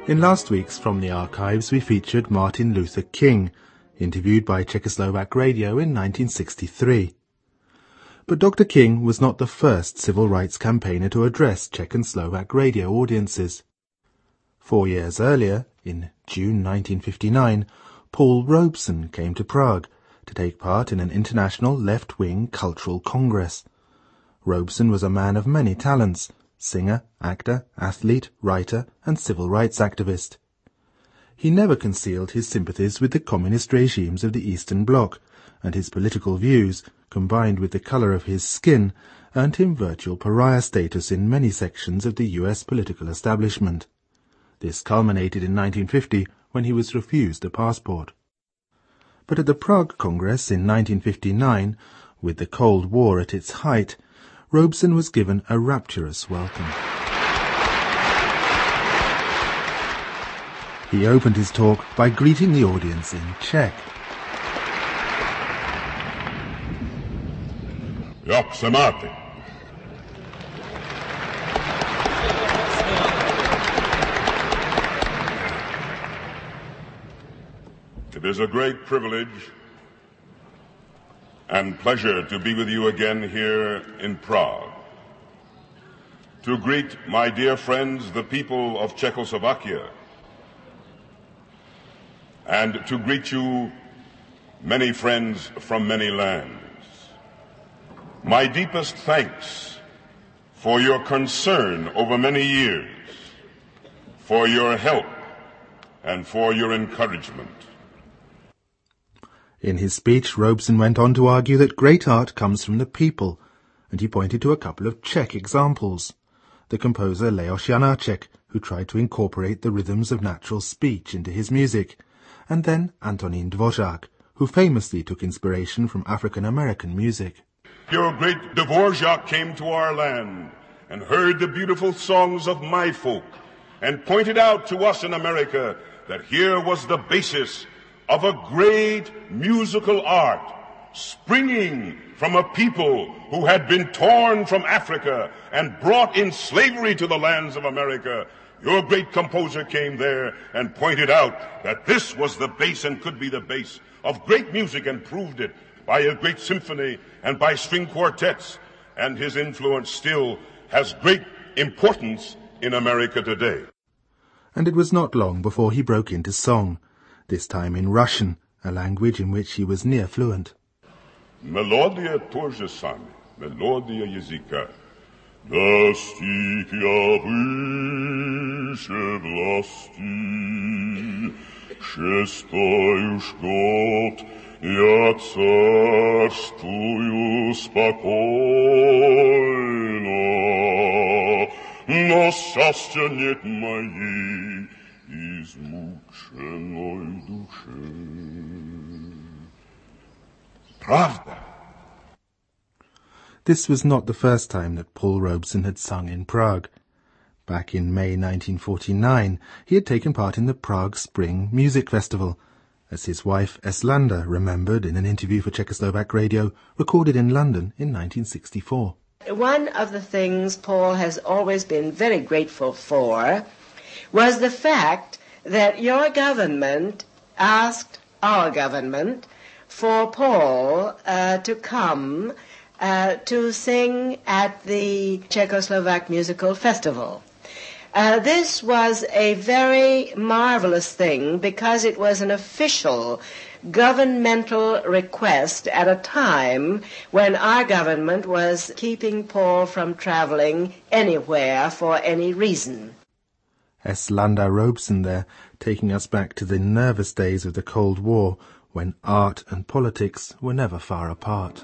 In last week's From the Archives, we featured Martin Luther King, interviewed by Czechoslovak Radio in 1963. But Dr. King was not the first civil rights campaigner to address Czech and Slovak radio audiences. 4 years earlier, in June 1959, Paul Robeson came to Prague to take part in an international left-wing cultural congress. Robeson was a man of many talents: singer, actor, athlete, writer, and civil rights activist. He never concealed his sympathies with the communist regimes of the Eastern Bloc, and his political views, combined with the colour of his skin, earned him virtual pariah status in many sections of the US political establishment. This culminated in 1950, when he was refused a passport. But at the Prague Congress in 1959, with the Cold War at its height, Robeson was given a rapturous welcome. He opened his talk by greeting the audience in Czech. Jak se máte? It is a great privilege and pleasure to be with you again here in Prague, to greet my dear friends, the people of Czechoslovakia, and to greet you, many friends from many lands. My deepest thanks for your concern over many years, for your help, and for your encouragement. In his speech, Robeson went on to argue that great art comes from the people, and he pointed to a couple of Czech examples. The composer Leoš Janáček, who tried to incorporate the rhythms of natural speech into his music, and then Antonín Dvořák, who famously took inspiration from African-American music. Your great Dvořák came to our land and heard the beautiful songs of my folk and pointed out to us in America that here was the basis of a great musical art springing from a people who had been torn from Africa and brought in slavery to the lands of America. Your great composer came there and pointed out that this was the base and could be the base of great music, and proved it by a great symphony and by string quartets, and his influence still has great importance in America today. And it was not long before he broke into song, this time in Russian, a language in which he was near fluent. Melodия то же самое, мелодия языка. Достиг я выше власти, шестой уж год я царствую спокойно, но счастья нет моей измученной душе. Правда. This was not the first time that Paul Robeson had sung in Prague. Back in May 1949, he had taken part in the Prague Spring Music Festival, as his wife Eslanda remembered in an interview for Czechoslovak Radio recorded in London in 1964. One of the things Paul has always been very grateful for was the fact that your government asked our government for Paul to come to sing at the Czechoslovak Musical Festival. This was a very marvelous thing because it was an official governmental request at a time when our government was keeping Paul from traveling anywhere for any reason. Eslanda Robeson there, taking us back to the nervous days of the Cold War, when art and politics were never far apart.